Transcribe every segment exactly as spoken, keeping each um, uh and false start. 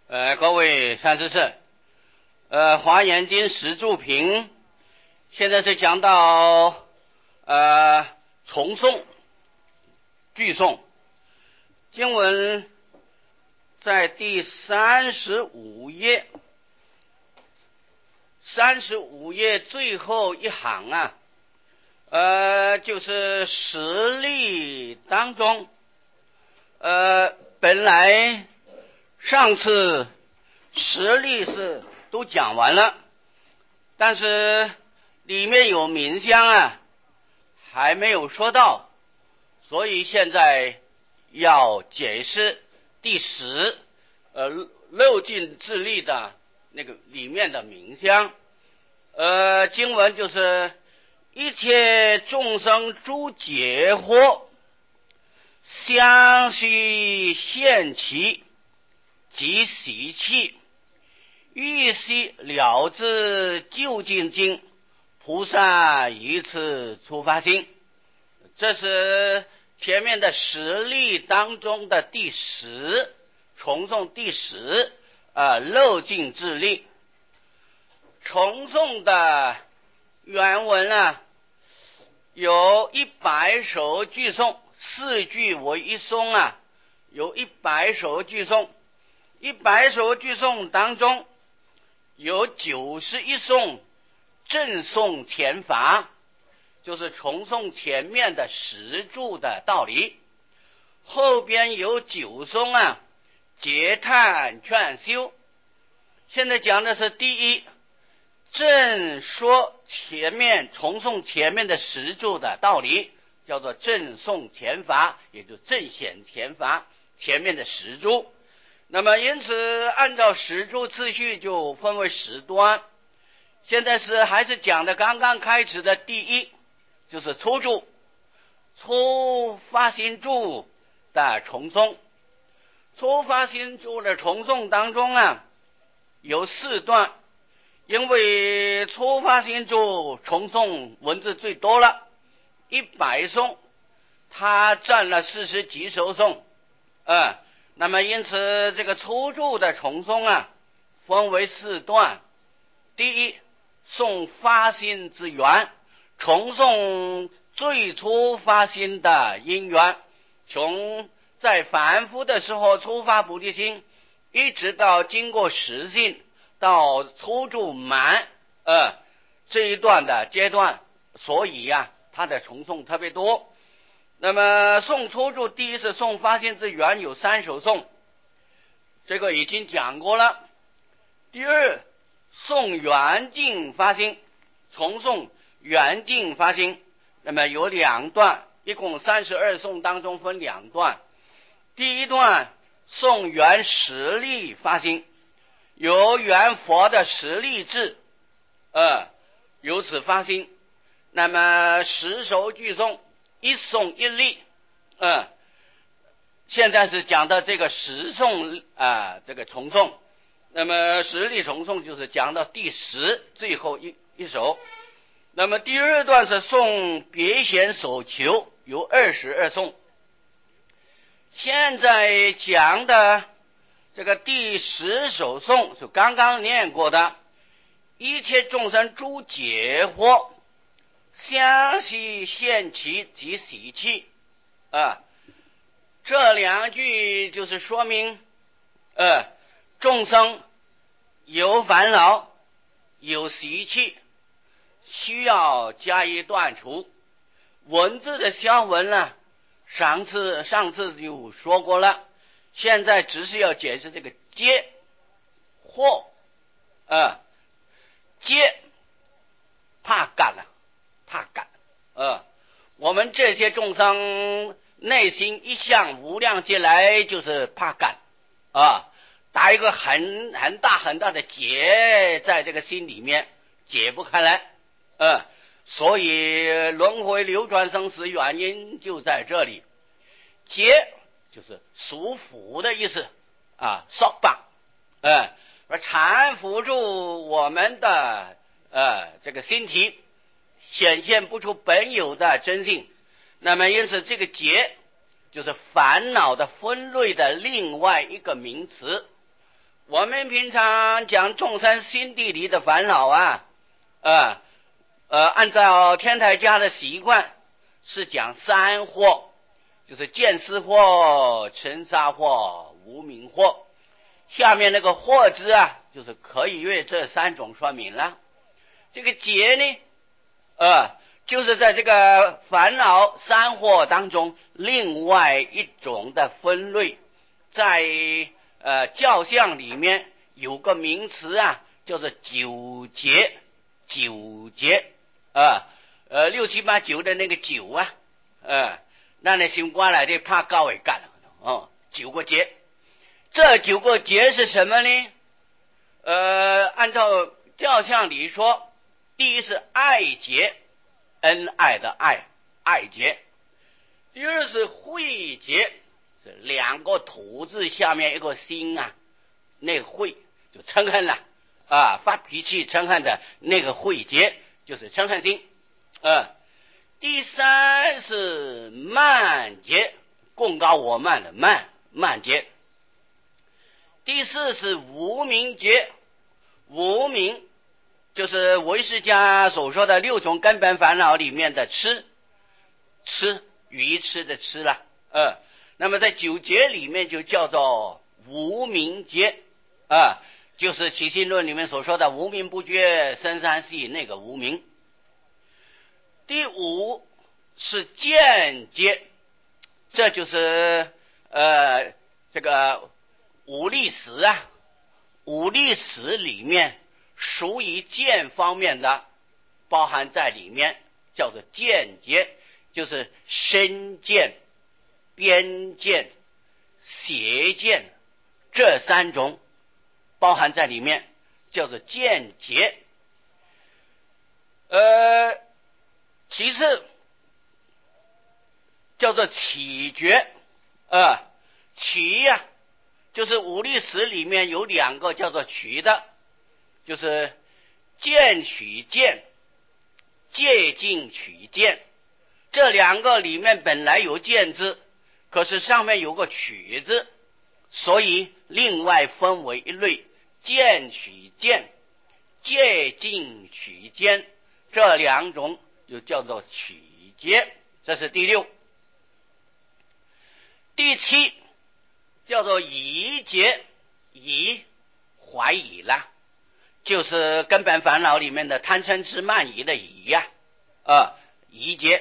呃，各位善知识，呃，《华严经》十住品，现在是讲到呃重诵、句诵。经文在第三十五页，三十五页最后一行啊，呃，就是实例当中，呃，本来上次实例是都讲完了，但是里面有名相啊，还没有说到，所以现在要解释第十，呃，漏尽自力的那个里面的名相。呃，经文就是一切众生诸解惑，相续现其即习气，欲悉了知究竟经，菩萨于此出发心。这是前面的十例当中的第十，重诵第十，呃，漏尽自力。重诵的原文啊，有一百首句诵，四句为一诵啊，有一百首句诵。一百首句诵当中，有九十一颂正诵前法，就是重诵前面的十住的道理。后边有九颂啊，结叹劝修。现在讲的是第一，正说前面重诵前面的十住的道理，叫做正诵前法，也就正显前法，前面的十住。那么因此按照十住次序就分为十段。现在是还是讲的刚刚开始的第一，就是初住，初发心住的重诵。初发心住的重诵当中啊，有四段，因为初发心住重诵文字最多了，一百颂，它占了四十几首颂，嗯。那么因此这个初住的重诵啊，分为四段。第一，诵发心之源，重诵最初发心的因缘，从在凡夫的时候初发菩提心，一直到经过实性到初住满呃这一段的阶段，所以呀、啊，它的重诵特别多。那么诵初住，第一是诵发心之源，有三首诵，这个已经讲过了。第二，诵圆净发心，重诵圆净发心，那么有两段，一共三十二颂当中分两段。第一段诵圆实力发心，由圆佛的实力智，呃，由此发心。那么十首句诵，一诵一例，嗯，现在是讲的这个十诵啊、呃，这个重诵。那么十例重诵就是讲到第十最后一一首。那么第二段是诵别显所求，有二十二颂。现在讲的这个第十首颂是刚刚念过的，一切众生诸解惑，相续现其即习气啊，这两句就是说明，呃，众生有烦恼，有习气，需要加以断除。文字的消文呢，上次上次就说过了，现在只是要解释这个结惑，呃，结怕感了。怕感，呃，我们这些众生内心一向无量劫来就是怕感啊，打一个很很大很大的结在这个心里面，解不开来，呃，所以轮回流转生死原因就在这里。结就是束缚的意思啊，束绑，呃，而缠缚住我们的呃这个心体，显现不出本有的真性。那么因此这个结就是烦恼的分类的另外一个名词。 我们平常讲众生心地里的烦恼啊，呃呃，按照天台家的习惯是讲三惑，就是见思惑、尘沙惑、无明惑。下面那个惑字啊，就是可以为这三种说明了。这个劫呢，呃，就是在这个烦恼三惑当中另外一种的分类，在呃教相里面有个名词啊，叫做九劫。九劫啊，呃六七八九的那个九啊，呃，那你心qua来的怕高为干了哦，九个劫。这九个劫是什么呢？呃，按照教相里说，第一是爱劫，恩爱的爱，爱劫；第二是慧劫，是两个土字下面一个心啊，那个慧就嗔恨了啊，发脾气嗔恨的那个慧劫就是嗔恨心。呃，第三是慢劫，共高我慢的慢慢劫。第四是无明劫，无明就是唯识家所说的六种根本烦恼里面的痴，痴愚痴的痴了。呃，那么在九劫里面就叫做无明劫，啊、呃，就是起信论里面所说的无明不觉生三世那个无明。第五是见劫，这就是呃这个五力识啊，五力识里面属于见方面的，包含在里面，叫做见劫，就是身见、边见、邪见这三种包含在里面，叫做见劫。呃，其次叫做起觉，呃，起呀、啊。就是五力识里面有两个叫做取的，就是见取见、借境取见，这两个里面本来有见字，可是上面有个取字，所以另外分为一类，见取见、借境取见，这两种就叫做取劫。这是第六。第七叫做疑劫，疑怀疑啦，就是根本烦恼里面的贪嗔痴慢疑的疑呀、啊，呃，疑劫。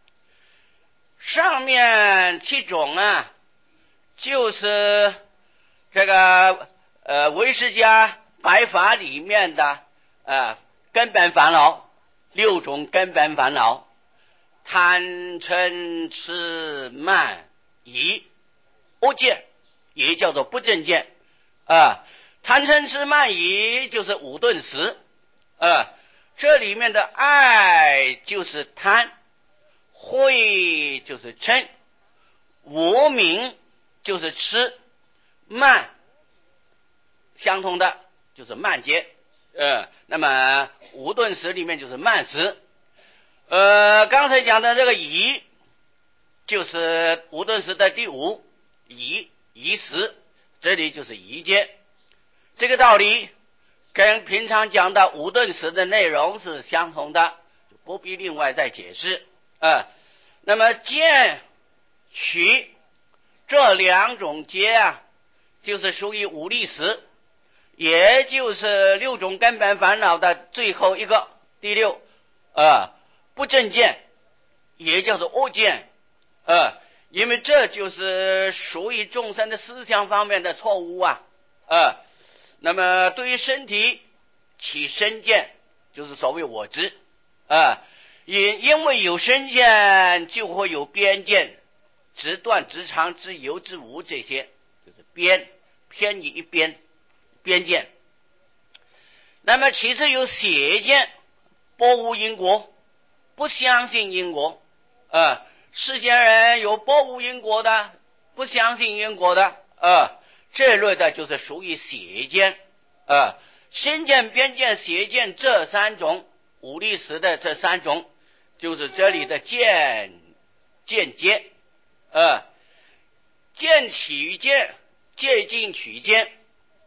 上面七种啊，就是这个呃唯识家白法里面的呃根本烦恼，六种根本烦恼，贪嗔痴慢疑恶见，也叫做不正见啊。贪嗔痴慢疑就是五顿识啊，这里面的爱就是贪，慧就是嗔，无明就是痴，慢相同的就是慢劫。呃，那么五顿识里面就是慢识。呃，刚才讲的这个疑就是五顿识的第五疑疑识，这里就是疑劫。这个道理跟平常讲的五顿识的内容是相同的，不必另外再解释。呃，那么见取这两种劫啊，就是属于五力识，也就是六种根本烦恼的最后一个第六，呃，不正见，也叫做恶见。呃，因为这就是属于众生的思想方面的错误啊。呃，那么对于身体起身见，就是所谓我执啊。因因为有身见，就会有边见，直断、直长、直有、直无，这些就是边偏移一边边见。那么其次有邪见，不无因果，不相信因果啊。世间人有不无因果的，不相信因果的啊，这类的就是属于邪见啊。身见、边见、邪见这三种五力识的这三种，就是这里的见见劫，呃，见取见、借境取见，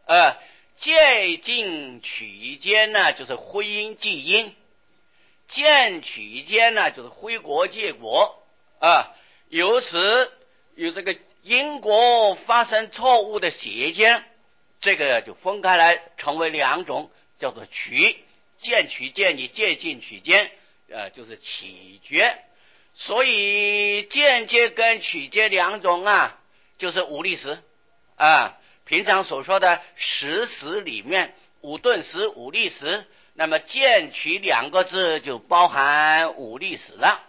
呃，借尽取奸呢，就是徽因继因；见取奸呢，就是徽国借国啊。由此有这个因果发生错误的邪奸，这个就分开来成为两种，叫做取见取奸，你借尽取奸，呃，就是起决。所以间接跟取接两种啊，就是五力时啊，平常所说的十时里面五顿时五力时，那么间取两个字就包含五力时了。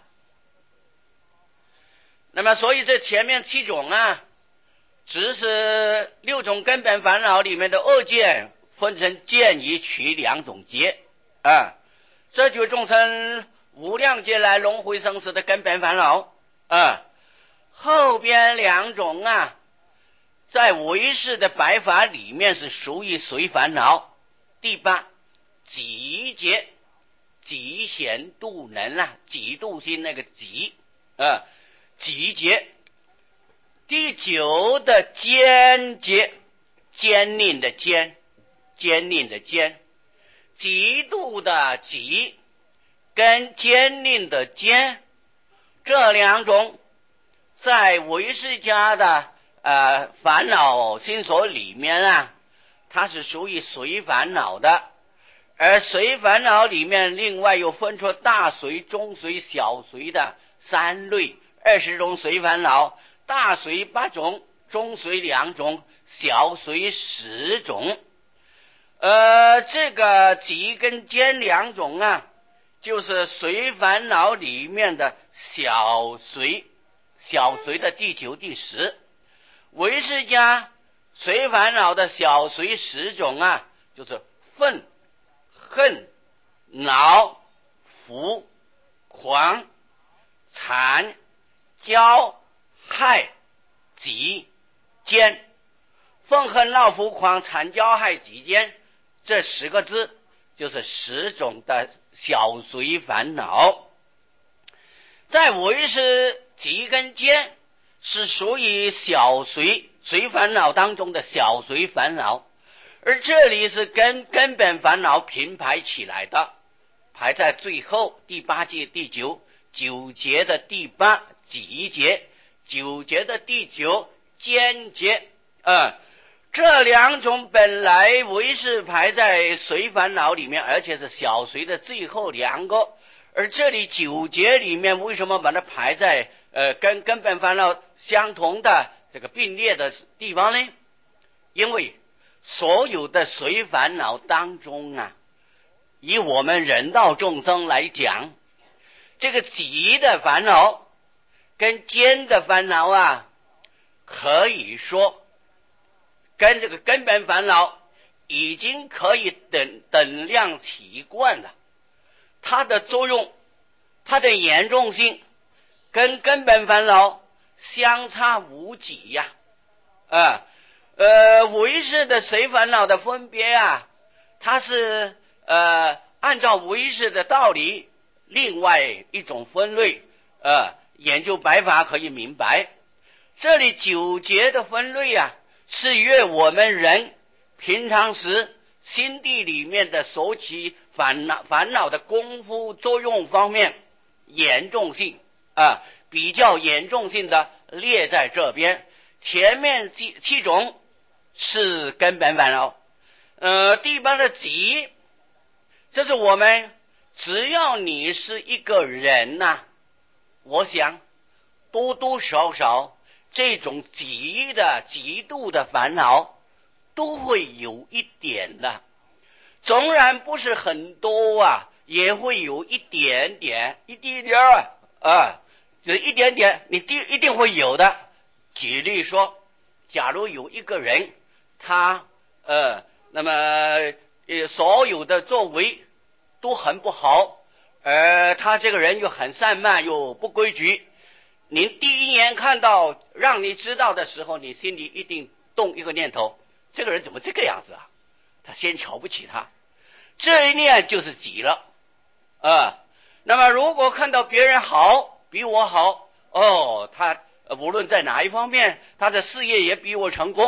那么所以这前面七种啊，只是六种根本烦恼里面的二见分成见与取两种结啊，这就众生无量劫来轮回生死的根本烦恼啊。后边两种啊，在唯识的白法里面是属于随烦恼。第八，极劫，极贤度能啊，极度心那个极啊，极劫。第九的坚结，坚定的坚，坚定的坚，极度的极跟坚定的坚，这两种在唯识家的呃烦恼心所里面啊，它是属于随烦恼的。而随烦恼里面另外又分出大随、中随、小随的三类，二十种随烦恼，大随八种，中随两种，小随十种。呃，这个极跟坚两种啊，就是随烦恼里面的小随，小随的第九、第十。唯识家随烦恼的小随十种啊，就是愤、恨、恼、福、狂、残、骄、害、己、奸。愤恨恼福狂残骄害己奸，这十个字就是十种的小随烦恼。在唯识极跟坚是属于小随随烦恼当中的小随烦恼，而这里是跟根本烦恼平排起来的，排在最后第八节第九，九节的第八极节，九节的第九坚节啊。这两种本来唯是排在随烦恼里面，而且是小随的最后两个，而这里九节里面为什么把它排在呃跟根本烦恼相同的这个并列的地方呢？因为所有的随烦恼当中啊，以我们人道众生来讲，这个极的烦恼跟坚的烦恼啊，可以说跟这个根本烦恼已经可以等等量齐观了。它的作用，它的严重性跟根本烦恼相差无几呀啊。呃，唯识的随烦恼的分别啊，它是呃按照唯识的道理另外一种分类，呃研究白法可以明白。这里九节的分类啊，是约我们人平常时心地里面的所起烦恼烦恼的功夫作用方面严重性啊，比较严重性的列在这边。前面七七种是根本烦恼，呃，第八的极，这是我们只要你是一个人呐、啊，我想多多少少这种极的极度的烦恼都会有一点的，纵然不是很多啊，也会有一点点，一点点啊，啊，就一点点，你定一定会有的。举例说，假如有一个人，他呃，那么呃，所有的作为都很不好，而他这个人又很散漫又不规矩，您第一眼看到让你知道的时候，你心里一定动一个念头，这个人怎么这个样子啊？他先瞧不起他，这一念就是急了啊。那么如果看到别人好，比我好，哦，他无论在哪一方面，他的事业也比我成功，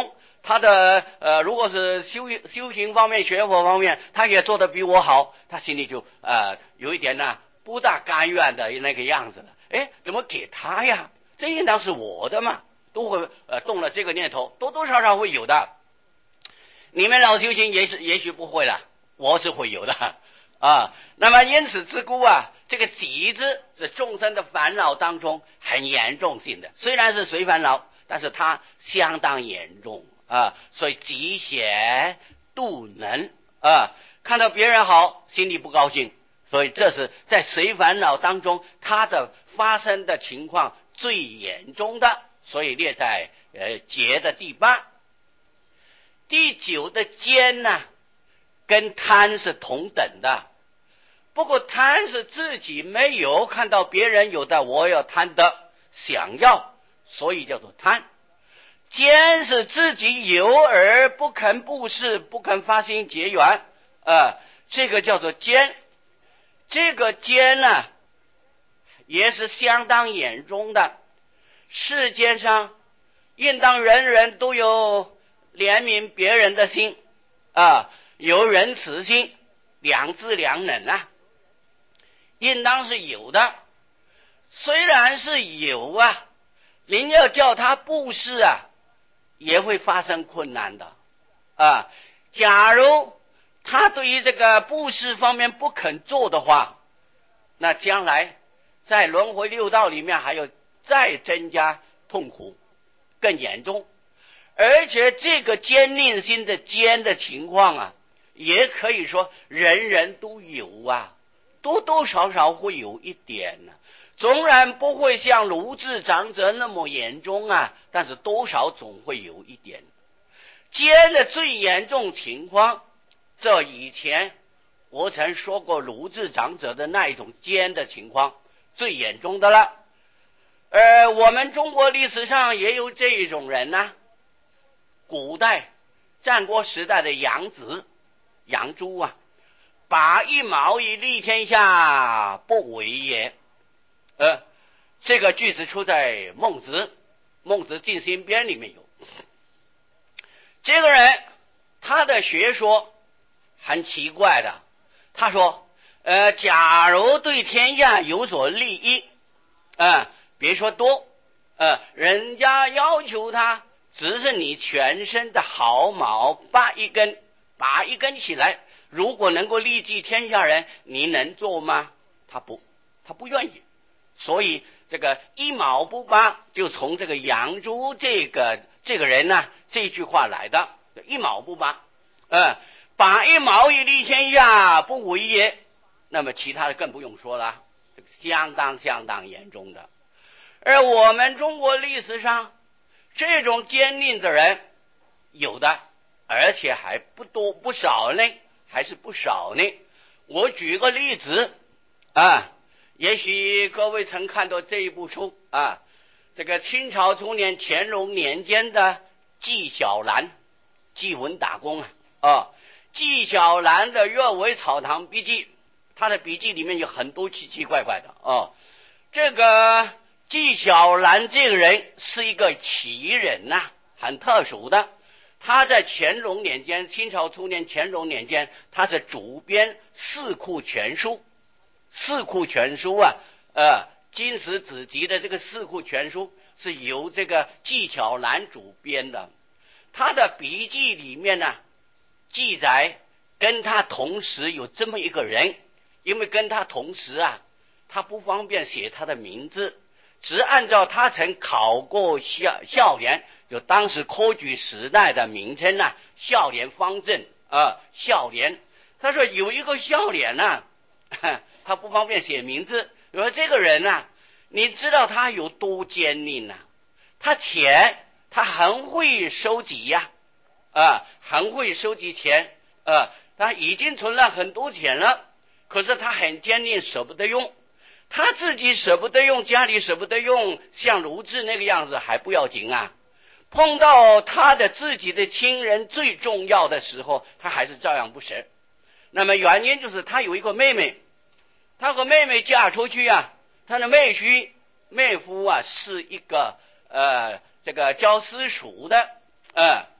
他的呃，如果是修修行方面、学佛方面，他也做得比我好，他心里就呃有一点呢不大甘愿的那个样子了。哎，怎么给他呀？这应当是我的嘛，都会呃动了这个念头，多多少少会有的。你们老修行也是也许不会了，我是会有的啊。那么因此之故啊，这个己字是众生的烦恼当中很严重性的，虽然是随烦恼，但是它相当严重啊。所以己显度能啊，看到别人好，心里不高兴，所以这是在随烦恼当中它的发生的情况最严重的，所以列在呃劫的第八。第九的奸呢，跟贪是同等的，不过贪是自己没有，看到别人有的我要贪的想要，所以叫做贪。奸是自己有而不肯布施，不肯发心结缘，呃，这个叫做奸。这个奸呢也是相当严重的。世间上应当人人都有怜悯别人的心啊，有仁慈心，良知良能啊，应当是有的。虽然是有啊，您要叫他布施啊，也会发生困难的啊。假如他对于这个布施方面不肯做的话，那将来在轮回六道里面还有再增加痛苦，更严重。而且这个坚定心的坚的情况啊，也可以说人人都有啊，多多少少会有一点呢、啊。纵然不会像卢智长者那么严重啊，但是多少总会有一点。奸的最严重情况，这以前我曾说过卢智长者的那一种奸的情况最严重的了。而我们中国历史上也有这一种人呢、啊，古代战国时代的杨子杨朱啊，把一毛以利天下，不为也。呃，这个句子出在孟子孟子尽心编里面有。这个人他的学说很奇怪的，他说呃，假如对天下有所利益啊、呃，别说多呃，人家要求他只是你全身的毫毛拔一根拔一根起来，如果能够利济天下人，你能做吗？他不他不愿意。所以这个一毛不拔就从这个杨朱这个这个人呢这句话来的，一毛不拔，呃，拔一毛以利天下，不为也。那么其他的更不用说了，相当相当严重的。而我们中国历史上这种坚定的人有的，而且还不多不少呢，还是不少呢。我举个例子啊，也许各位曾看到这一部书啊，这个清朝初年乾隆年间的纪晓岚，纪文打工啊，啊，纪晓岚的《阅微草堂笔记》，他的笔记里面有很多奇奇怪怪的哦。这个纪晓岚这个人是一个奇人呐、啊，很特殊的。他在乾隆年间，清朝初年乾隆年间，他是主编《四库全书》。四库全书啊，呃，金石子集的这个四库全书是由这个纪晓岚主编的。他的笔记里面呢，记载跟他同时有这么一个人，因为跟他同时啊，他不方便写他的名字，只按照他曾考过校校联，就当时科举时代的名称啊，校联方正啊，校联。他说有一个校联呢、啊，他不方便写名字。因为这个人呢、啊，你知道他有多坚定啊？他钱他很会收集呀、啊，啊，很会收集钱，啊，他已经存了很多钱了，可是他很坚定，舍不得用。他自己舍不得用，家里舍不得用，像卢智那个样子还不要紧啊。碰到他的自己的亲人最重要的时候，他还是照样不舍。那么原因就是他有一个妹妹，他和妹妹嫁出去啊，他的妹婿妹夫啊是一个呃这个教私塾的，呃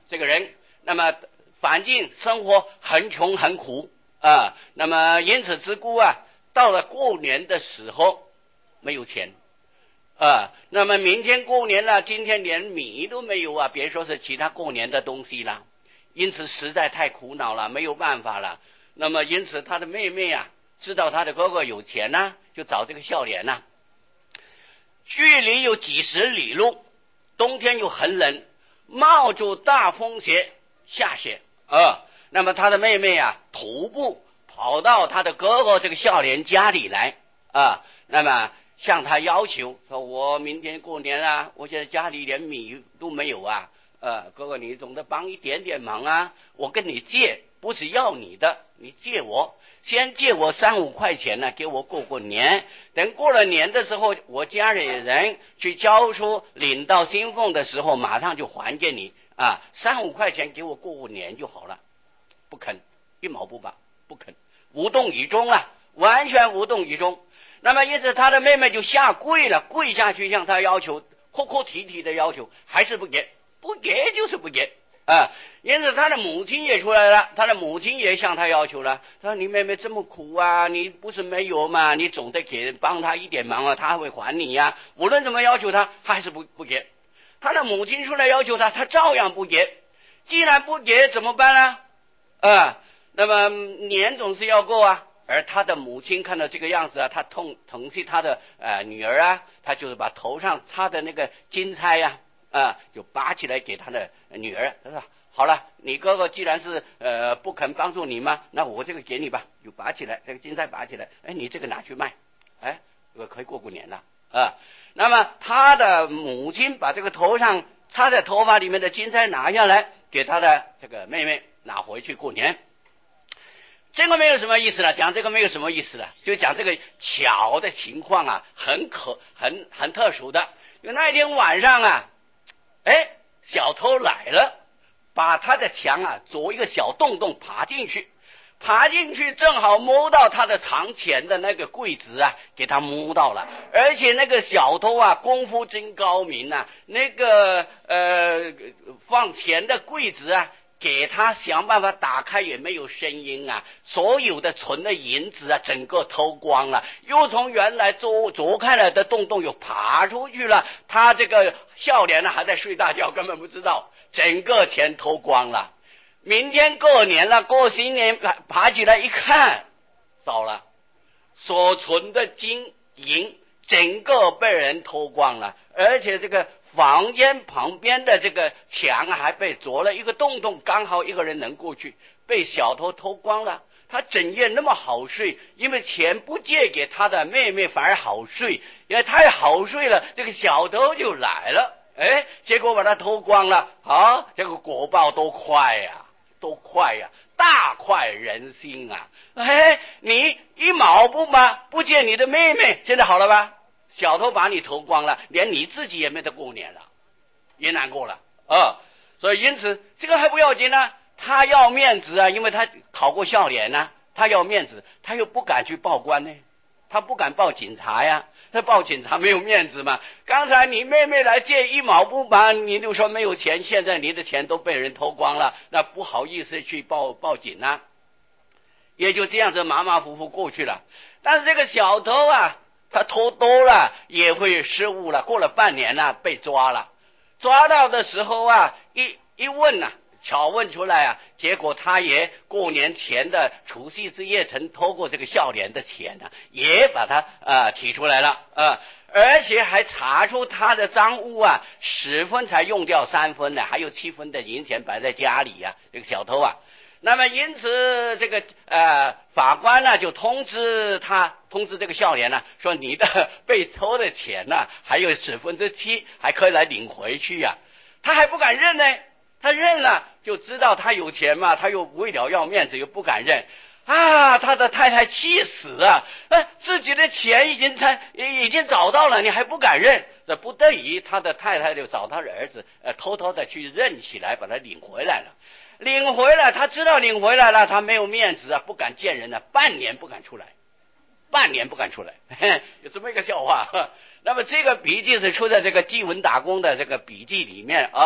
这个人，那么环境生活很穷很苦啊，那么因此之故啊，到了过年的时候没有钱啊，那么明天过年了，今天连米都没有啊，别说是其他过年的东西了，因此实在太苦恼了，没有办法了。那么因此他的妹妹啊，知道他的哥哥有钱呢、啊，就找这个孝廉呐。距离有几十里路，冬天又很冷，冒着大风雪下雪啊。那么他的妹妹啊，徒步跑到他的哥哥这个孝廉家里来啊，那么向他要求说：“我明天过年啊，我现在家里连米都没有啊，呃，哥哥你总得帮一点点忙啊，我跟你借，不是要你的，你借我。”先借我三五块钱呢，给我过过年。等过了年的时候，我家里人去交出领到薪俸的时候，马上就还给你啊！三五块钱给我过过年就好了。不肯，一毛不拔，不肯，无动于衷啊，完全无动于衷。那么因此他的妹妹就下跪了，跪下去向他要求，哭哭啼啼的要求，还是不给，不给就是不给。啊，因此他的母亲也出来了，他的母亲也向他要求了，他说：“你妹妹这么苦啊，你不是没有嘛，你总得给帮他一点忙啊，他会还你呀、啊。”无论怎么要求他，还是不不给。他的母亲出来要求他，他照样不给。既然不给，怎么办呢？啊，那么年总是要过啊。而他的母亲看到这个样子啊，他痛疼惜他的呃女儿啊，他就是把头上插的那个金钗呀、啊，啊，就拔起来给他的女儿。他说：“好了，你哥哥既然是呃不肯帮助你嘛，那我这个给你吧。”就拔起来，这个金钗拔起来，哎，你这个拿去卖，哎，这个可以过过年了啊。那么他的母亲把这个头上插在头发里面的金钗拿下来，给他的这个妹妹拿回去过年。这个没有什么意思了，讲这个没有什么意思了，就讲这个巧的情况啊，很可很很特殊的。因为那一天晚上啊，哎，小偷来了，把他的墙啊凿一个小洞洞，爬进去，爬进去正好摸到他的藏钱的那个柜子啊，给他摸到了。而且那个小偷啊，功夫真高明啊，那个呃放钱的柜子啊，给他想办法打开也没有声音啊，所有的存的银子啊整个偷光了，又从原来凿凿开来的洞洞又爬出去了。他这个孝廉呢还在睡大觉，根本不知道整个钱偷光了。明天过年了，过新年爬起来一看，糟了，所存的金银整个被人偷光了，而且这个房间旁边的这个墙还被凿了一个洞洞，刚好一个人能过去，被小偷偷光了。他整夜那么好睡，因为钱不借给他的妹妹反而好睡，因为太好睡了，这个小偷就来了，哎，结果把他偷光了。啊，这个果报多快呀、啊，多快呀、啊，大快人心啊！哎，你一毛不拔，不借你的妹妹，现在好了吧？小偷把你偷光了，连你自己也没得过年了，也难过了啊！所以因此这个还不要紧呢，他要面子啊，因为他考过孝廉呢、啊，他要面子，他又不敢去报官呢，他不敢报警察呀，他报警察没有面子嘛。刚才你妹妹来借一毛不拔，你就说没有钱，现在你的钱都被人偷光了，那不好意思去报报警啊，也就这样子马马虎虎过去了。但是这个小偷啊，他偷多了也会失误了，过了半年了、啊、被抓了，抓到的时候啊，一一问啊，巧问出来啊，结果他也过年前的除夕之夜曾偷过这个孝廉的钱呢、啊，也把他呃提出来了啊、呃，而且还查出他的赃物啊，十分才用掉三分呢，还有七分的银钱摆在家里呀、啊，这个小偷啊。那么因此这个呃法官呢就通知他，通知这个孝廉呢，说你的被偷的钱呢、啊、还有十分之七，还可以来领回去呀、啊。他还不敢认呢，他认了就知道他有钱嘛，他又为了要面子又不敢认啊，他的太太气死了，呃，自己的钱已经他已经找到了，你还不敢认，这不得已他的太太就找他的儿子呃偷偷的去认起来，把他领回来了。领回来，他知道领回来了，他没有面子啊，不敢见人啊，半年不敢出来，半年不敢出来，嘿，有这么一个笑话。那么这个笔记是出在这个纪文打工的这个笔记里面啊。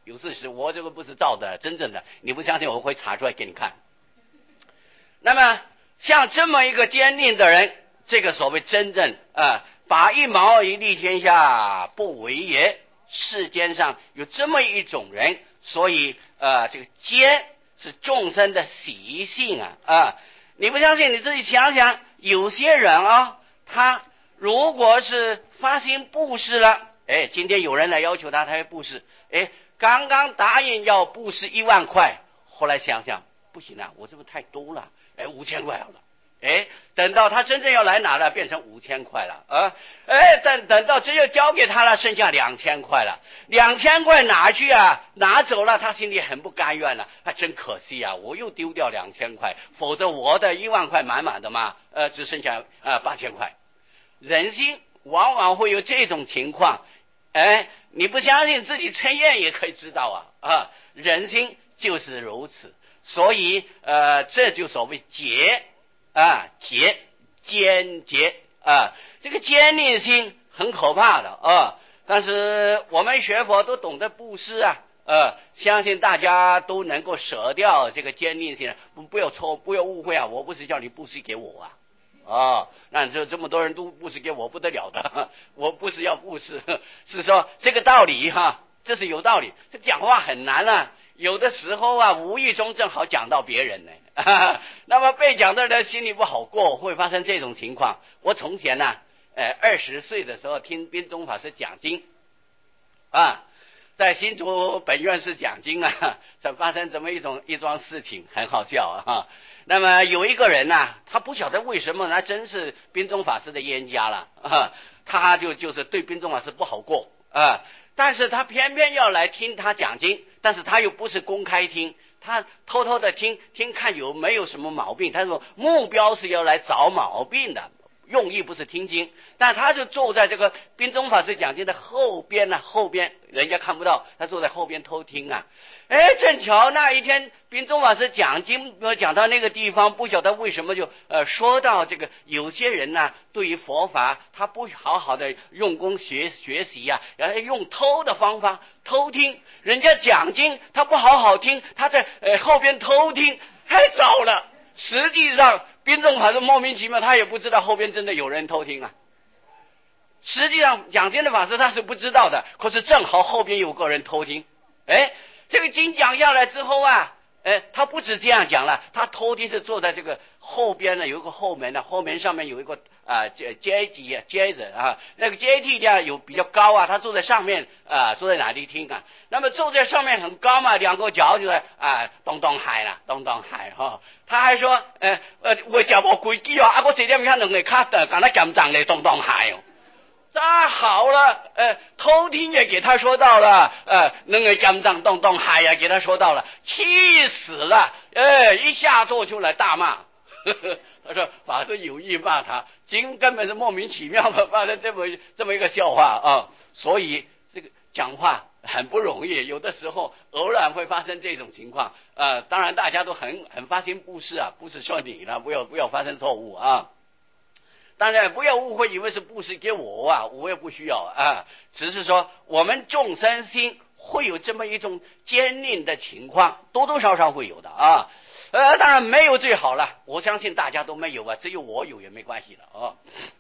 有事实，我这个不是造的，真正的，你不相信我会查出来给你看。那么像这么一个坚定的人，这个所谓真正啊、呃，把一毛而利天下不为也，世间上有这么一种人，所以呃，这个坚是众生的习性啊啊、呃！你不相信，你自己想想，有些人啊，他如果是发心布施了，哎，今天有人来要求他，他会布施，哎，刚刚答应要布施一万块，后来想想不行啊，我这个太多了，哎，五千块好了。哎，等到他真正要来拿了，变成五千块了啊！哎，等等到真要交给他了，剩下两千块了。两千块拿去啊，拿走了，他心里很不甘愿了。啊，真可惜啊，我又丢掉两千块，否则我的一万块满满的嘛，呃，只剩下呃八千块。人心往往会有这种情况，哎，你不相信自己称验也可以知道啊啊，人心就是如此。所以呃，这就所谓劫。啊，结坚结啊，这个坚定心很可怕的啊。但是我们学佛都懂得布施啊，呃，相信大家都能够舍掉这个坚定心，不不要错，不要误会啊，我不是叫你布施给我啊，哦，那这这么多人都布施给我不得了的，我不是要布施，是说这个道理哈，这是有道理，这讲话很难啊。有的时候啊，无意中正好讲到别人呢，啊、那么被讲的人心里不好过，会发生这种情况。我从前呢、啊，呃，二十岁的时候听宾宗法师讲经，啊，在新竹本院士讲经啊，这发生这么一种一桩事情，很好笑啊。那么有一个人呢、啊，他不晓得为什么，那真是宾宗法师的冤家了啊，他就就是对宾宗法师不好过啊。但是他偏偏要来听他讲经，但是他又不是公开听，他偷偷的听听看有没有什么毛病。他说目标是要来找毛病的，用意不是听经。但他就坐在这个宾宗法师讲经的后边呢、啊，后边人家看不到，他坐在后边偷听啊。哎，正巧那一天宾宗法师讲经讲到那个地方，不晓得为什么就呃说到这个有些人呢、啊，对于佛法他不好好的用功学学习呀、啊，然后用偷的方法偷听人家讲经，他不好好听，他在呃后边偷听，太糟了。实际上宾宗法师莫名其妙，他也不知道后边真的有人偷听啊。实际上讲经的法师他是不知道的，可是正好后边有个人偷听，哎。这个经讲下来之后啊，哎，他不止这样讲了，他偷听是坐在这个后边呢，有一个后门呢，后门上面有一个啊阶阶级啊阶子啊，那个阶梯呢有比较高啊，他坐在上面啊，坐在哪里听啊？那么坐在上面很高嘛，两个脚就在啊咚咚喊了，咚咚喊哈、哦。他还说，呃呃，我脚无规矩哦，啊，我这点看两个卡的，敢那紧张的咚咚喊哦。啊，好了，呃，偷听也给他说到了，呃，那个gam张动动海也给他说到了，气死了，呃，一下坐出来大骂，呵呵，他说法师有意骂他，经根本是莫名其妙的发生这么这么一个笑话啊，所以这个讲话很不容易，有的时候偶然会发生这种情况，呃，当然大家都很很发心布施啊，不是说你了，不要不要发生错误啊。当然不要误会，以为是布施给我啊，我也不需要啊，只是说我们众生心会有这么一种坚定的情况，多多少少会有的啊。呃，当然没有最好了，我相信大家都没有啊，只有我有也没关系的啊。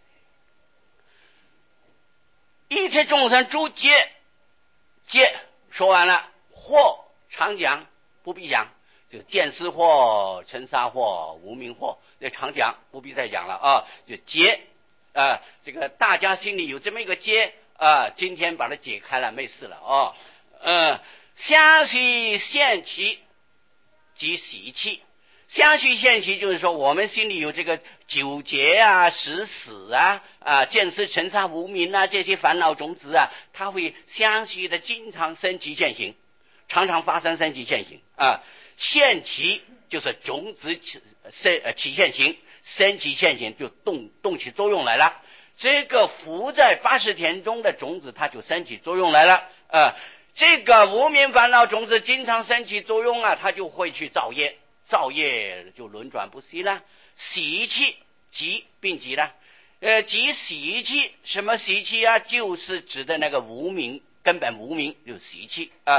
一切众生诸皆皆说完了，或常讲不必讲，就见思惑、尘沙惑、无明惑，这常讲不必再讲了啊。就结啊，这个大家心里有这么一个结啊，今天把它解开了，没事了啊。嗯，相续现其即习气，相续现其就是说我们心里有这个纠结啊、识死啊、啊见思尘沙无明啊这些烦恼种子啊，它会相续的经常生起现行，常常发生生起现行啊。现起就是种子起生呃起现行，生起现行就动动起作用来了。这个伏在八识田中的种子，它就生起作用来了。呃，这个无明烦恼种子经常生起作用啊，它就会去造业，造业就轮转不息了。习气即并集了，呃，即习气，什么习气啊？就是指的那个无明，根本无明就是习气啊。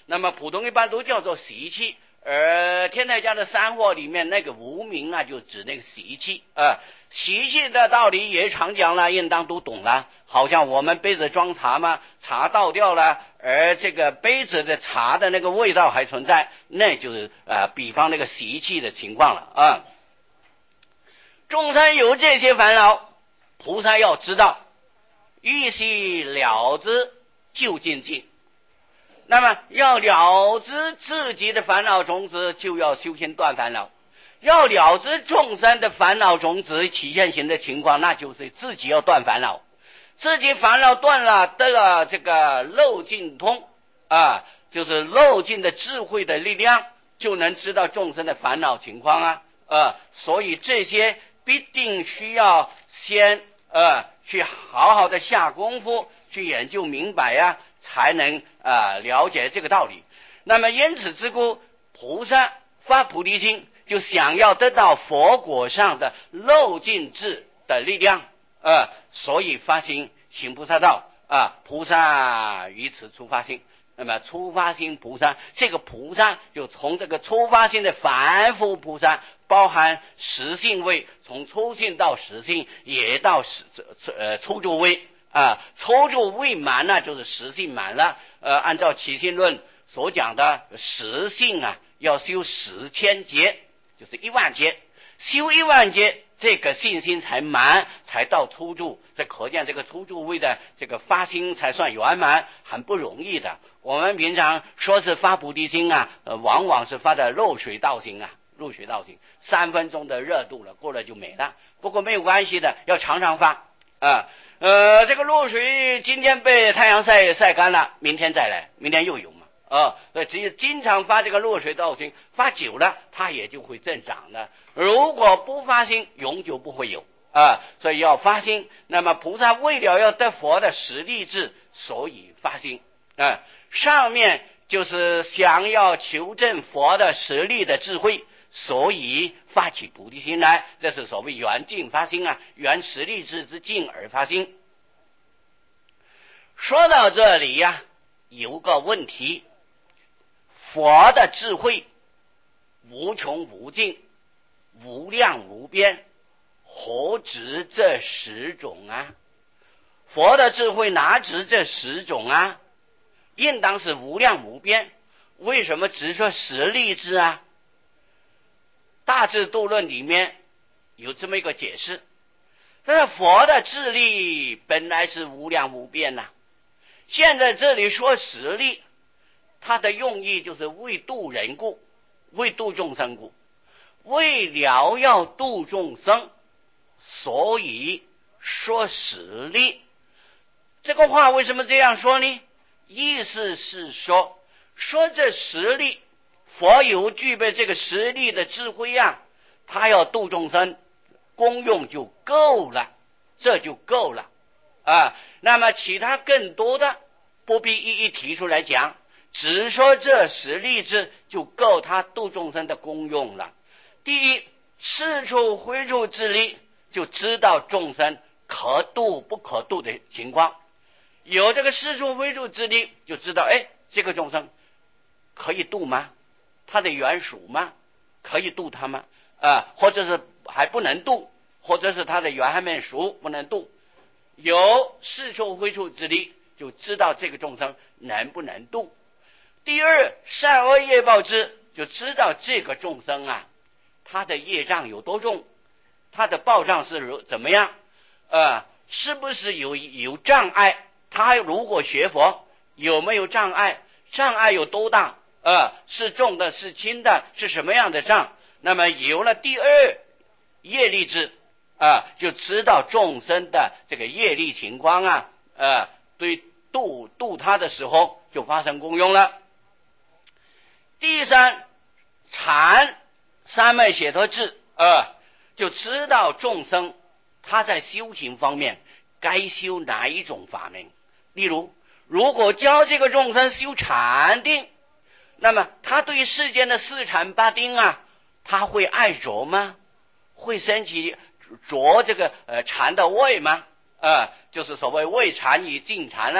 那么普通一般都叫做习气，而天台家的三惑里面那个无明啊，就指那个习气啊。习气的道理也常讲了，应当都懂了。好像我们杯子装茶嘛，茶倒掉了，而这个杯子的茶的那个味道还存在，那就是呃，比方那个习气的情况了啊。众生有这些烦恼，菩萨要知道，欲悉了知究竟尽。那么要了知自己的烦恼种子，就要修行断烦恼；要了知众生的烦恼种子起现行的情况，那就是自己要断烦恼。自己烦恼断了，得了这个漏尽通啊，就是漏尽的智慧的力量，就能知道众生的烦恼情况啊啊，所以这些必定需要先呃去好好的下功夫去研究明白呀、啊，才能啊、呃、了解这个道理。那么因此之故，菩萨发菩提心，就想要得到佛果上的漏尽智的力量啊、呃，所以发心行菩萨道啊，菩萨于此出发心。那么出发心菩萨，这个菩萨就从这个出发心的凡夫菩萨，包含实性位，从初性到实性，也到实呃初住位啊，初住位满了就是实性满了。呃，按照起信论所讲的实性啊，要修十千劫，就是一万劫，修一万劫，这个信心才满，才到初住。这可见这个初住位的这个发心才算圆满，很不容易的。我们平常说是发菩提心啊，呃，往往是发的漏水道心啊，入水道心，三分钟的热度了，过了就没了。不过没有关系的，要常常发啊。呃，这个露水今天被太阳晒晒干了，明天再来，明天又有嘛。啊，所以只有经常发这个落水道心，发久了它也就会增长了。如果不发心，永久不会有啊。所以要发心。那么菩萨为了要得佛的实力智，所以发心啊。上面就是想要求证佛的实力的智慧，所以发起菩提心来，这是所谓缘境发心啊，缘实力智之境而发心。说到这里呀、啊，有个问题。佛的智慧无穷无尽，无量无边，何止这十种啊？佛的智慧哪止这十种啊？应当是无量无边。为什么只说十力智啊？大智度论里面有这么一个解释，但是佛的智力本来是无量无边呐、啊，现在这里说十力，它的用意就是为度人故，为度众生故，为了要度众生，所以说实力。这个话为什么这样说呢？意思是说，说这实力，佛有具备这个实力的智慧啊，他要度众生，功用就够了，这就够了啊。那么其他更多的不必一一提出来讲。只说这十力智就够他度众生的功用了。第一，事处挥处之力，就知道众生可度不可度的情况。有这个事处挥处之力，就知道哎，这个众生可以度吗？他的缘属吗？可以度他吗？啊，或者是还不能度，或者是他的缘还没熟，不能度。有事处挥处之力，就知道这个众生能不能度。第二，善恶业报之，就知道这个众生啊，他的业障有多重，他的报障是如怎么样，呃，是不是有有障碍？他如果学佛有没有障碍？障碍有多大？呃，是重的，是轻的，是什么样的障？那么有了第二业力智啊、呃，就知道众生的这个业力情况啊，呃，对度度他的时候就发生功用了。第三，禅三昧解脱智，呃，就知道众生他在修行方面该修哪一种法门。例如，如果教这个众生修禅定，那么他对世间的四禅八定啊，他会爱着吗？会升起着这个呃禅的味吗？呃，就是所谓味禅与净禅呢、啊，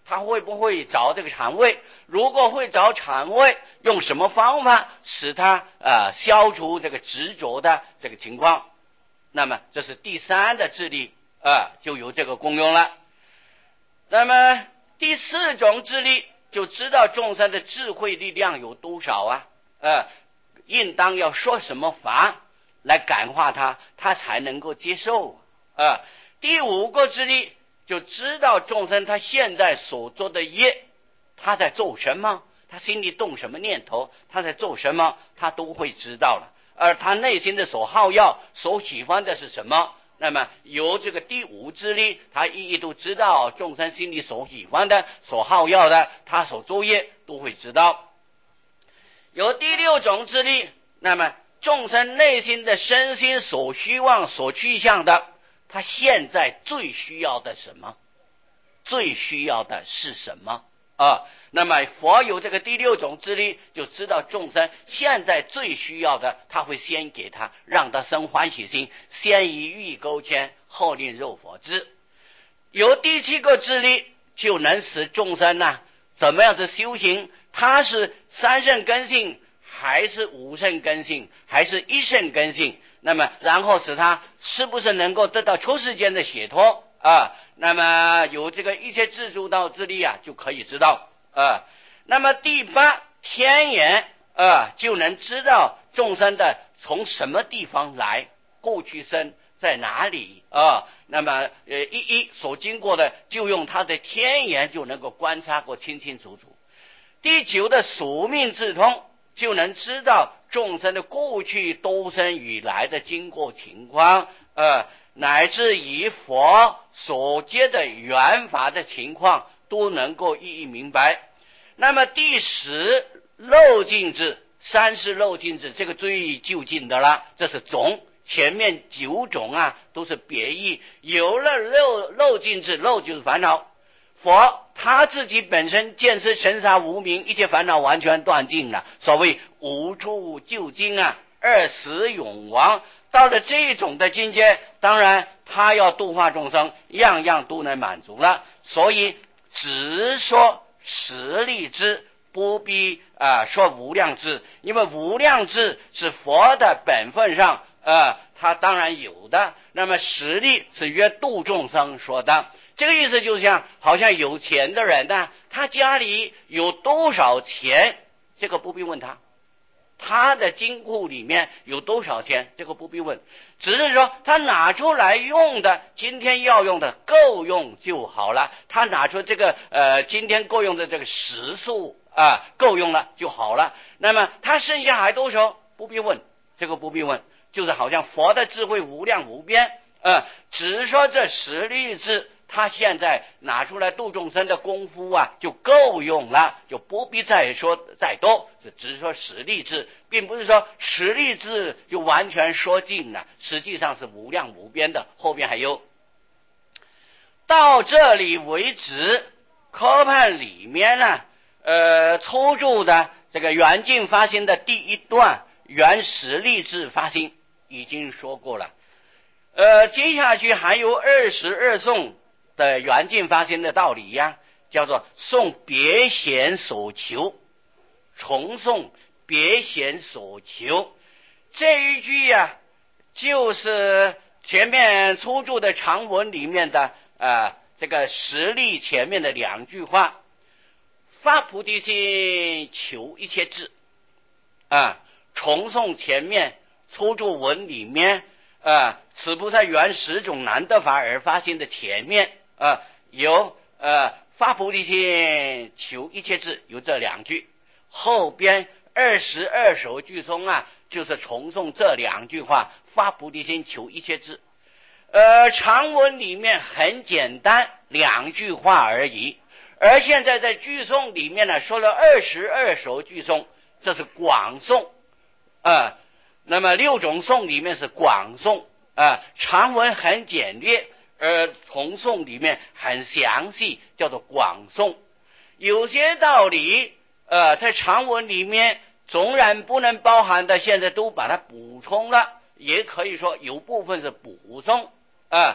他会不会找这个禅位？如果会找禅位，用什么方法使他呃消除这个执着的这个情况？那么这是第三的智力啊、呃，就有这个功用了。那么第四种智力就知道众生的智慧力量有多少啊？呃，应当要说什么法来感化他，他才能够接受啊、呃。第五个智力就知道众生他现在所做的业，他在做什么，他心里动什么念头，他在做什么，他都会知道了。而他内心的所好要、所喜欢的是什么？那么由这个第五智力，他一一都知道众生心里所喜欢的、所好要的，他所作业都会知道。有第六种智力，那么众生内心的身心所希望、所趋向的，他现在最需要的什么？最需要的是什么啊？那么佛有这个第六种智力，就知道众生现在最需要的，他会先给他，让他生欢喜心，先以欲钩牵，后令肉佛知。有第七个智力，就能使众生呢、啊、怎么样子修行？他是三圣根性，还是五圣根性，还是一圣根性？那么然后使他是不是能够得到出世间的解脱啊？那么有这个一切自助道之力啊，就可以知道啊。那么第八天眼啊，就能知道众生的从什么地方来，过去生在哪里啊？那么呃一一所经过的，就用他的天眼就能够观察过清清楚楚。第九的宿命智通，就能知道众生的过去多生以来的经过情况，呃，乃至于佛所接的缘法的情况，都能够一一明白。那么第十漏尽智，三是漏尽智，这个最就近的了，这是总。前面九种啊都是别义，有了漏漏尽智，漏就是烦恼。佛他自己本身见识尘沙无明，一切烦恼完全断尽了，所谓无处就近啊，二死永亡。到了这种的境界，当然他要度化众生，样样都能满足了。所以只说实力智，不必啊、呃、说无量智，因为无量智是佛的本分上呃他当然有的，那么实力是约度众生说的。这个意思就像好像有钱的人呢，他家里有多少钱，这个不必问他，他的金库里面有多少钱，这个不必问，只是说他拿出来用的，今天要用的够用就好了，他拿出这个呃今天够用的这个时数啊、呃、够用了就好了。那么他剩下还多少，不必问，这个不必问，就是好像佛的智慧无量无边，呃只是说这十力智他现在拿出来度众生的功夫啊，就够用了，就不必再说再多，就只是说实力智，并不是说实力智就完全说尽了，实际上是无量无边的，后边还有。到这里为止，科判里面呢，呃，抽注的这个缘尽发心的第一段缘实力智发心已经说过了，呃，接下去还有二十二颂的缘尽发心的道理呀，叫做诵别显所求，重诵别显所求。这一句呀、啊，就是前面出注的长文里面的呃这个实力前面的两句话，发菩提心求一切智啊，重诵前面出注文里面啊，此菩萨缘十种难得法而发心的前面啊，有呃发菩提心求一切智，有这两句，后边二十二首句中啊，就是重诵这两句话，发菩提心求一切智。呃，长文里面很简单，两句话而已，而现在在句诵里面呢，说了二十二首句诵，这是广诵啊。那么六种颂里面是广诵啊，长文很简略，而重诵里面很详细，叫做广诵。有些道理呃，在长文里面纵然不能包含的，现在都把它补充了，也可以说有部分是补充啊。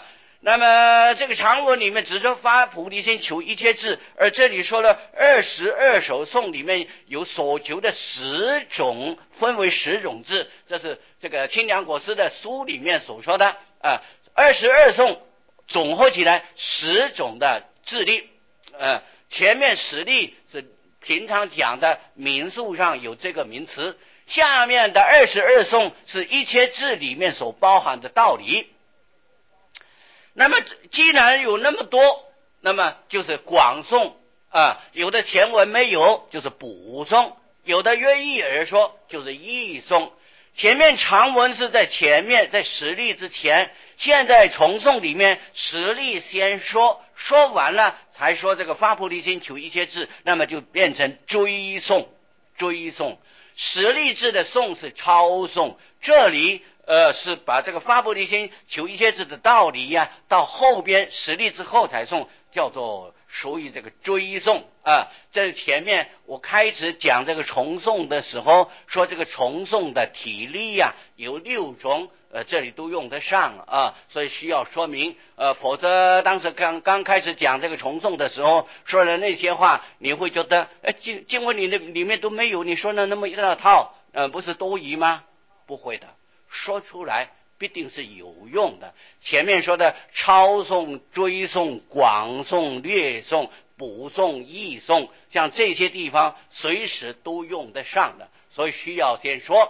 那么这个长文里面只说发菩提心求一切智，而这里说了二十二首颂里面有所求的十种，分为十种智，这是这个清凉果师的书里面所说的啊。二十二颂总合起来十种的智力，呃，前面十力是平常讲的民俗上有这个名词，下面的二十二颂是一切智里面所包含的道理。那么既然有那么多，那么就是广颂啊，有的前文没有就是补颂，有的约意而说就是译颂。前面长文是在前面，在十力之前，现在重颂里面十力先说，说完了才说这个发菩提心求一切智，那么就变成追颂。追颂十力智的颂是抄颂，这里呃是把这个发菩提心求一切智的道理呀、啊，到后边十力之后才颂，叫做属于这个追颂啊。这前面我开始讲这个重颂的时候，说这个重颂的体力呀、啊、有六种，呃，这里都用得上啊，所以需要说明，呃，否则当时刚刚开始讲这个重颂的时候，说的那些话，你会觉得，哎，经经文里的里面都没有，你说的那么一大套，呃，不是多余吗？不会的，说出来必定是有用的。前面说的抄颂、追颂、广颂、略颂、补颂、译颂，像这些地方随时都用得上的，所以需要先说。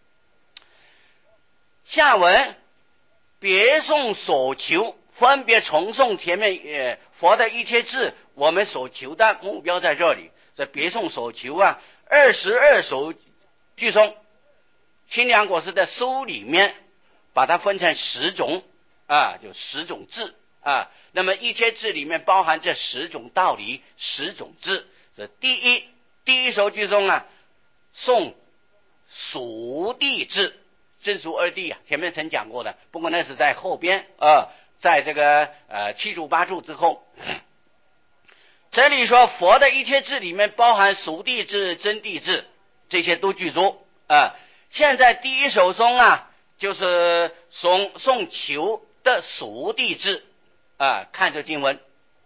下文别颂所求，分别重颂前面呃佛的一切智，我们所求的目标在这里。这别颂所求啊，二十二首句颂，清凉果师的书里面把它分成十种啊，就十种智啊。那么一切智里面包含这十种道理，十种智。这第一第一首句颂啊，颂熟地智。真俗二谛啊，前面曾讲过的，不过那是在后边啊，在这个呃七注八注之后。这里说佛的一切智里面包含熟地智、真谛智，这些都具足啊。现在第一首颂啊，就是颂颂求的熟地智啊，看这经文，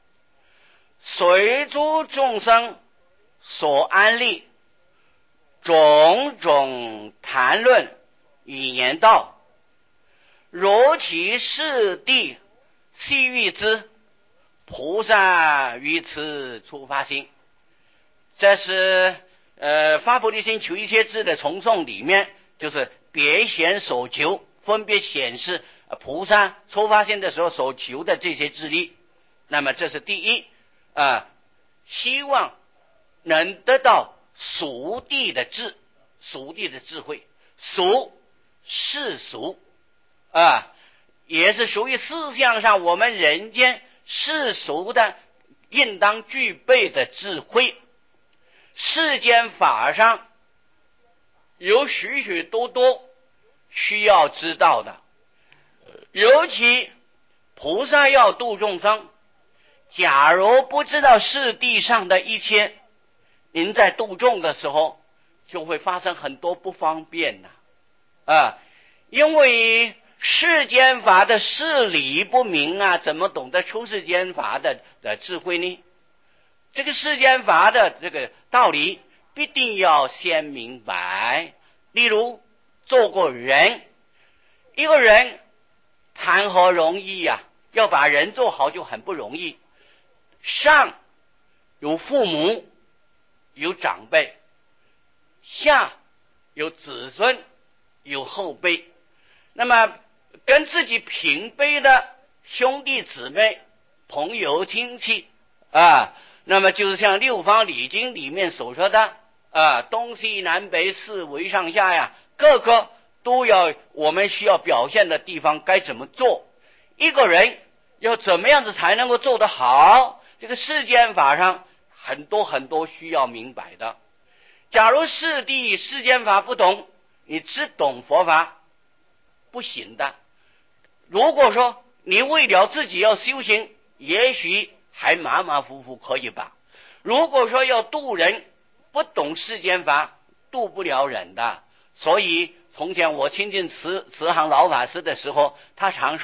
随诸众生所安立，种种谈论语言道，如其事地悉欲之，菩萨于此初发心。这是呃发菩提心求一切智的重颂里面，就是别显所求，分别显示菩萨初发心的时候所求的这些智力。那么这是第一啊、呃，希望能得到熟地的智，熟地的智慧。熟世俗啊，也是属于思想上我们人间世俗的应当具备的智慧。世间法上有许许多多需要知道的，尤其菩萨要度众生，假如不知道世地上的一切，您在度众的时候就会发生很多不方便呐啊，因为世间法的事理不明啊，怎么懂得出世间法的的智慧呢？这个世间法的这个道理必定要先明白。例如做过人，一个人谈何容易呀、啊？要把人做好就很不容易。上有父母，有长辈，下有子孙，有后辈。那么跟自己平辈的兄弟姊妹、朋友亲戚啊，那么就是像六方礼经里面所说的啊，东西南北四维上下呀，各个都要我们需要表现的地方该怎么做。一个人要怎么样子才能够做得好，这个世间法上很多很多需要明白的。假如世地世间法不懂，你只懂佛法不行的。如果说你为了自己要修行，也许还马马虎虎可以吧。如果说要度人，不懂世间法，度不了人的。所以从前我亲近慈慈航老法师的时候，他常说，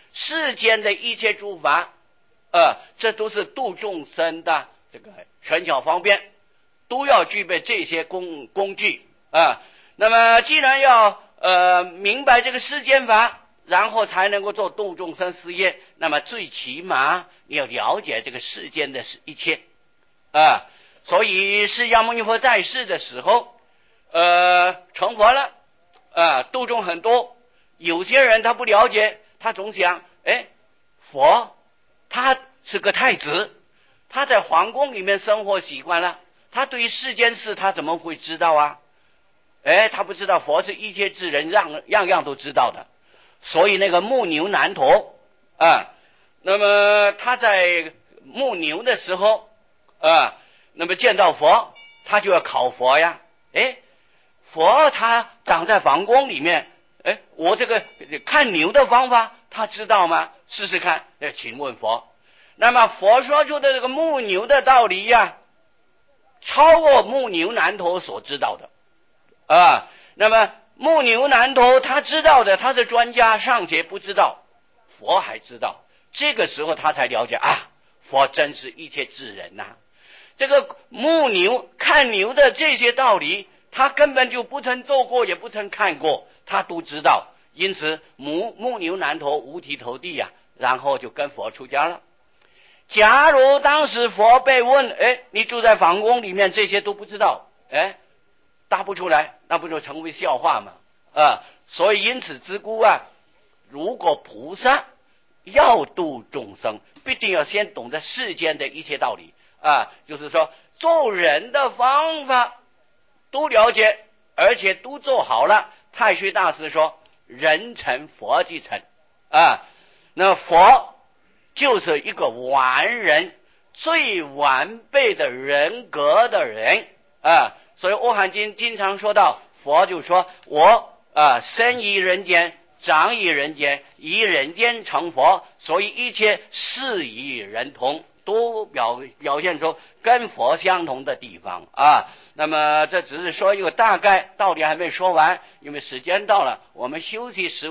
世间的一切诸法，呃，这都是度众生的这个权巧方便，都要具备这些工工具啊、呃。那么既然要呃明白这个世间法，然后才能够做度众生事业，那么最起码你要了解这个世间的一切啊、呃。所以释迦牟尼佛在世的时候，呃，成佛了，啊、呃，度众很多。有些人他不了解，他总想，哎，佛他是个太子，他在皇宫里面生活习惯了，他对于世间事他怎么会知道啊？哎，他不知道佛是一切智人，样样样都知道的。所以那个木牛难陀啊，那么他在牧牛的时候啊，那么见到佛，他就要考佛呀。哎，佛他长在皇宫里面，哎，我这个看牛的方法他知道吗？试试看。哎，请问佛，那么佛说出的这个牧牛的道理呀，超过牧牛难陀所知道的啊。那么牧牛难陀他知道的，他是专家，尚且不知道，佛还知道。这个时候他才了解啊，佛真是一切智人呐、啊。这个牧牛看牛的这些道理，他根本就不曾做过，也不曾看过，他都知道。因此牧牧牛难陀五体投地呀、啊，然后就跟佛出家了。假如当时佛被问，哎，你住在皇宫里面，这些都不知道，哎，答不出来，那不就成为笑话吗？啊，所以因此之故啊，如果菩萨要度众生，必定要先懂得世间的一切道理啊，就是说做人的方法都了解，而且都做好了。太虚大师说，人成佛即成啊，那佛就是一个完人，最完备的人格的人啊。所以阿含经经常说到，佛就说我啊，生于人间，长于人间，以人间成佛，所以一切事与人同，都表表现出跟佛相同的地方啊。那么这只是说一个大概，道理还没说完，因为时间到了，我们休息十